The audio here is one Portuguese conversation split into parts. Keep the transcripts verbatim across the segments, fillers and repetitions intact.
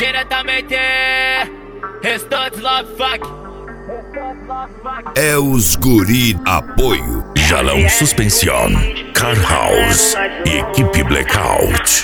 Diretamente Restante Love Fuck. É os guri apoio. Jalão Suspension, Car House e equipe Blackout.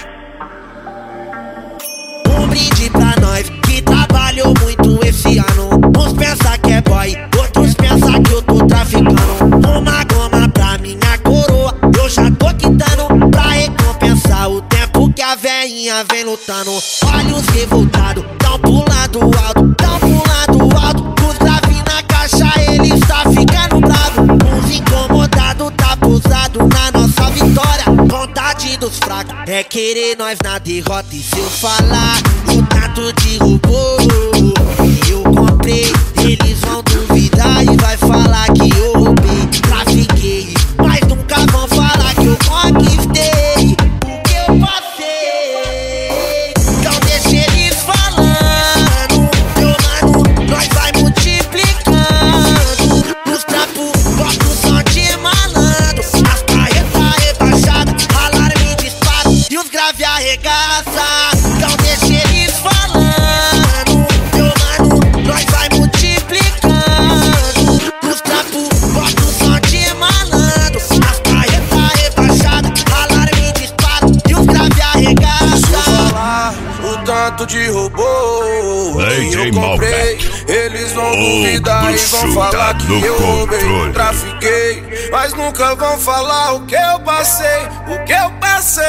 Um brinde pra nós que trabalhou muito esse ano. Uns pensa que é boy, outros pensa que eu tô traficando. Uma goma pra minha coroa, eu já tô quitando pra recompensar o tempo que a veinha vem lutando. Olhos revoltados, tão pulando alto, tão pulando alto. Os grave na caixa, eles tá ficando bravo. Uns incomodados, tá pousado na nossa vitória. Vontade dos fracos é querer nós na derrota. E se eu falar o tanto de robô que eu comprei, eles vão duvidar e vai falar que eu roubei, trafiquei. Mas nunca vão falar que eu conquistei o que eu passei. Então deixa eles falando, meu mano, nós vai multiplicando. Os trapos, bota o som de malandro. As carretas rebaixadas, alarme dispara e os grave arregaça. Então deixa eles falando, meu mano, nós vai multiplicando. Os trapos, bota o som de malandro. As carretas rebaixadas, alarme dispara e os grave arregaça. Se eu falar o tanto de robô que eu comprei, eles vão duvidar e vão falar que eu roubei, trafiquei. Mas nunca vão falar o que eu passei, o que eu passei.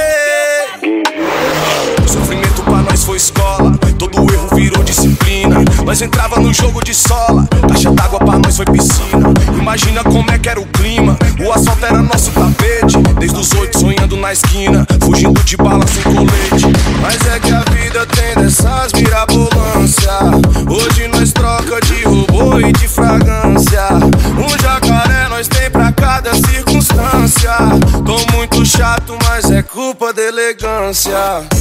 O sofrimento pra nós foi escola, todo erro virou disciplina. Nós entrava no jogo de sola, caixa d'água pra nós foi piscina. Imagina como é que era o clima, o asfalto era nosso tapete. Desde os oito sonhando na esquina, fugindo de bala sem colete. Mas é que a vida tem dessas mirabolância. Hoje nós troca de robô e de fragrância. Um jacaré nós tem pra cada circunstância. Tô muito chato, mas é culpa da elegância.